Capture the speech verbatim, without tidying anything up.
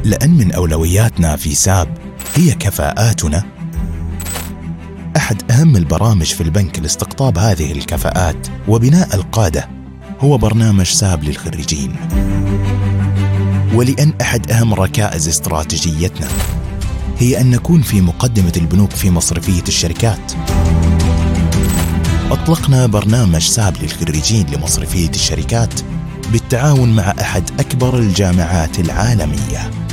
لأن من أولوياتنا في ساب هي كفاءاتنا، أحد أهم البرامج في البنك لاستقطاب هذه الكفاءات وبناء القادة هو برنامج ساب للخريجين. ولأن أحد أهم ركائز استراتيجيتنا هي أن نكون في مقدمة البنوك في مصرفية الشركات، أطلقنا برنامج ساب للخريجين لمصرفية الشركات بالتعاون مع أحد أكبر الجامعات العالمية.